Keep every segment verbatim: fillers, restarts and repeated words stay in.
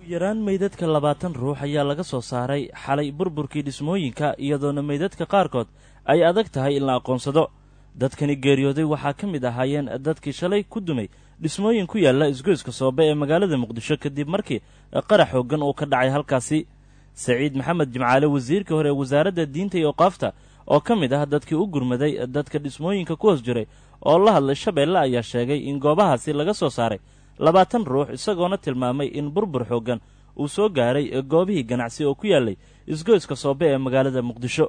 yaraan meydadka labaatan ruux ayaa laga soo saaray xalay burburkii dhismooyinka iyadoona meydadka qaarkood ay adag tahay in la aqoonsado dadkani geeriyooday waxaa ka mid ahaayeen dadkii shalay ku dumay dhismooyin ku yaalla isgoyska soobe ee magaalada muqdisho kadib markii qarax xooggan uu ka dhacay halkaasi saciid maxamed jimcaale wasiirkii hore ee wasaaradda diinta iyo oqaafta oo ka mid ah dadkii u gurmaday dadka dhismooyinka ku hoos jiray oo la hadlay shabeelle ayaa sheegay in goobahaasi laga soo saaray labaatan ruux isagoona tilmaamay in burbur xooggan uu soo gaaray goobihii ganacsi oo ku yaallay isgoyska soobe ee magaalada muqdisho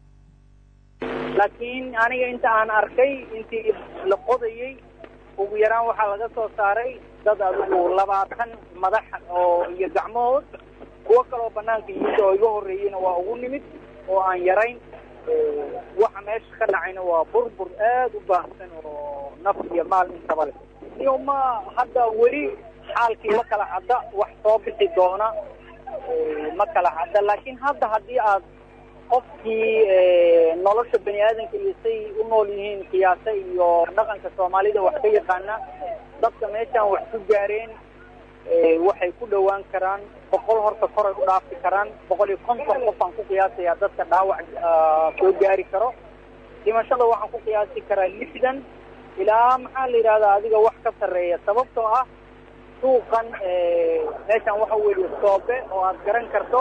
laakiin aniga inta aan arkay intii la qodayey ugu yaraan waxaa laga soo saaray dad adigu labaatan madax oo iyo gacmahood kuwo kaloo bannaanka yimid oo iga horreeyeyna waa ugu nimid oo aan yarayn waxa meesha ka dhacayna waa burbur aad u baahsan oo naf iyo maal intaba leh iyo ma hadda weli xaalkii ma kala cadda wax soo bixi doona ma kala cadda laakiin hadda haddii aad qofkii nolosha bani aadanka iyo say u nool yihiin siyaasa iyo dhaqanka soomaalida wax ka yaqaana dadka meeshaan wax ku gaareen waxay ku dhowaan karaan boqol horta koray u dhaafi karaan boqol iyo konton qof aan ku qiyaasayaa dadka dhaawac soo gaari karo dhimashada waxaan ku qiyaasi karaa lixdan ilaa maxaa la yidhahdaa adiga wax ka sarreeya sababtoo ah suuqan meeshaan waxa weeye soobe oo aad garan karto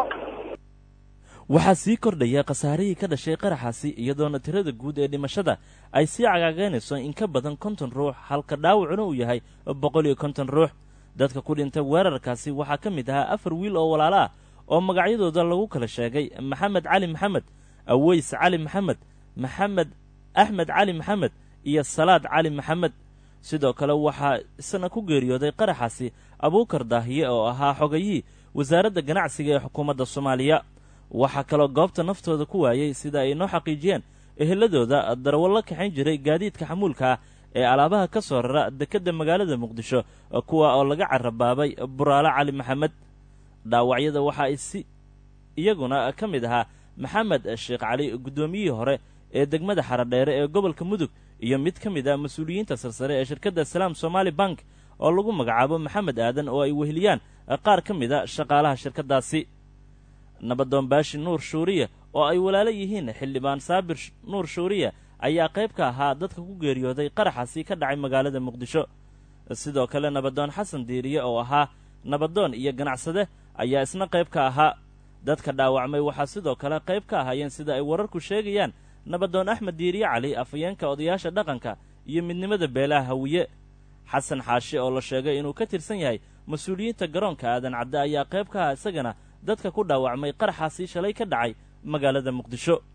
waxaa sii kordhaya khasaarihii ka dhashay qaraxaasi iyadoona tirada guud ee dhimashada ay sii cagaagaynayso in ka badan konton ruux halka dhaawacuna uu yahay boqol iyo konton ruux dadka ku dhintay weerarkaasi waxaa ka mid ahaa afar wiil oo walaalo ah oo magacyadooda lagu kala sheegay maxamed cali maxamed aweys cali maxamed maxamed axmed cali maxamed iyo salaad cali maxamed sidoo kale waxaa isna ku geeriyooday qaraxaasi abuukar daahiye oo ahaa xogayihii wasaaradda ganacsiga ee xukuumadda soomaaliya waxaa kaloo goobta naftooda ku waayey sida ay noo xaqiijiyeen eheladooda darawallo kaxayn jiray gaadiidka xamuulka ah ee alaabaha ka soo rara dekedda magaalada muqdisho kuwa oo laga carabaabay buraale cali maxamed dhaawacyada waxa ay si iyaguna ka mid ahaa maxamed sheekh cali guddoomiyihii hore ee degmada xaradheere ee gobolka mudug iyo mid ka mid ah mas-uuliyiinta sarsare ee shirkadda salaam somaali bank oo lagu magacaabo maxamed aadan oo ay weheliyaan qaar ka mid a shaqaalaha shirkaddaasi nabadoon baashi nuur shuuriya oo ay walaalo yihiin xildhibaan saabir nuur shuuriya ayaa qayb ka ahaa dadka ku geeriyooday qaraxaasi ka dhacay magaalada muqdisho sidoo kale nabadoon xasan diiriye oo ahaa nabadoon iyo ganacsade ayaa isna qayb ka ahaa dadka dhaawacmay waxaa sidoo kale qayb ka ahaayeen sida ay wararku sheegayaan nabadoon axmed diiriye cali afhayeenka odayaasha dhaqanka iyo midnimada beelaha hawiye xasan xaashi oo la sheegay inuu ka tirsan yahay mas-uuliyiinta garoonka aadan cadde ayaa qayb ka ah isagana dadka ku dhaawacmay qaraxaasi shalay ka dhacay magaalada muqdisho